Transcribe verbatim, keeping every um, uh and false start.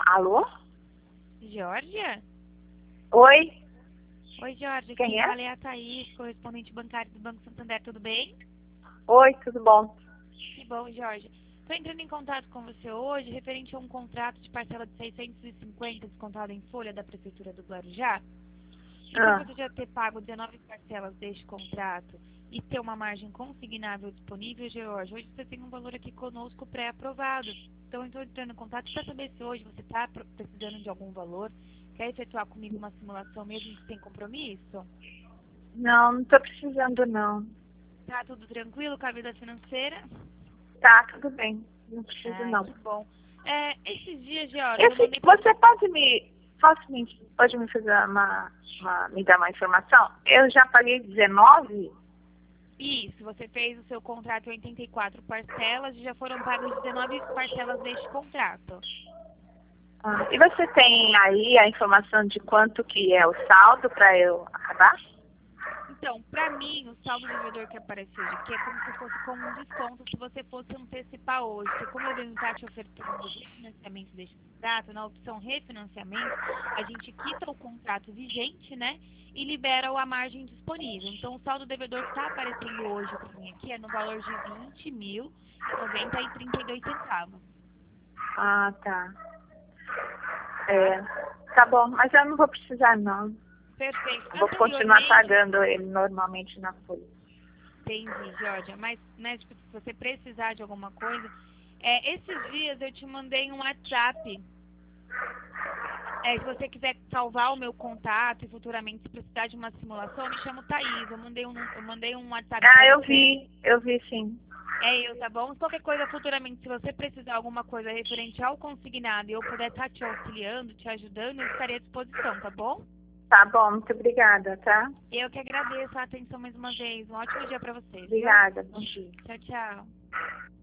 Alô? Georgia? Oi? Oi, Georgia. Quem Quem é? fala é a Thaís, correspondente bancário do Banco Santander. Tudo bem? Oi, tudo bom? Que bom, Georgia. Estou entrando em contato com você hoje referente a um contrato de parcela de seiscentos e cinquenta descontado em folha da Prefeitura do Guarujá. E por Ah, você já ter pago dezenove parcelas deste contrato e ter uma margem consignável disponível, Georgia, hoje você tem um valor aqui conosco pré-aprovado. Então, eu estou entrando em contato para saber se hoje você está precisando de algum valor, quer efetuar comigo uma simulação mesmo sem compromisso? não, não tô precisando não. Tá tudo tranquilo com a vida financeira? Tá, tudo bem. Não preciso Ai, não. que bom. É, esses dias, Georgia, eu Esse, mandei pra você pode me, posso me, pode me fazer uma, uma, me dar uma informação? Eu já paguei dezenove? Isso, você fez o seu contrato em oitenta e quatro parcelas e já foram pagas dezenove parcelas deste contrato. Ah, e você tem aí a informação de quanto que é o saldo para eu acabar? Então, para mim, o saldo devedor que apareceu aqui é como se fosse como um desconto se você fosse antecipar hoje. Porque como eu venho estar te ofertando o refinanciamento deste contrato, na opção refinanciamento, a gente quita o contrato vigente, né? E libera a margem disponível. Então, o saldo devedor que está aparecendo hoje para mim aqui é no valor de vinte mil e noventa e trinta e dois centavos, Ah, tá. tá? É, tá bom, mas eu não vou precisar não. Perfeito. Vou continuar Anteriormente, pagando ele normalmente na folha. entendi, Georgia. Mas, né, tipo, se você precisar de alguma coisa, é, esses dias eu te mandei um WhatsApp. É, se você quiser salvar o meu contato e futuramente se precisar de uma simulação, eu me chamo Thaís. Eu mandei um, eu mandei um WhatsApp Ah, pra eu você. vi, eu vi sim. É eu, tá bom? Qualquer coisa futuramente, se você precisar alguma coisa referente ao consignado e eu puder estar te auxiliando, te ajudando, eu estarei à disposição, tá bom? Tá bom, muito obrigada, tá? Eu que agradeço a atenção mais uma vez. Um ótimo dia pra vocês, viu? Obrigada, bom dia. Tchau, tchau.